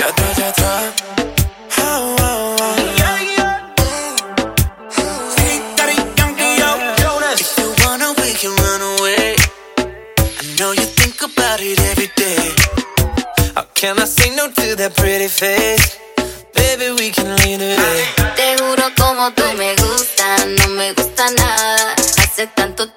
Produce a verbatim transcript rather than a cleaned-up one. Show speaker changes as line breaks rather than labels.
atrás, de atrás. Oh, oh, oh. Yeah, yeah. Hey, Daddy Yankee, yo, Jonas. If you wanna, we can run away. I know you think about it every day. How can I say no to that pretty face? Baby, we can lead the way.
Te juro como tú me gustas, no me gusta nada. Hace tanto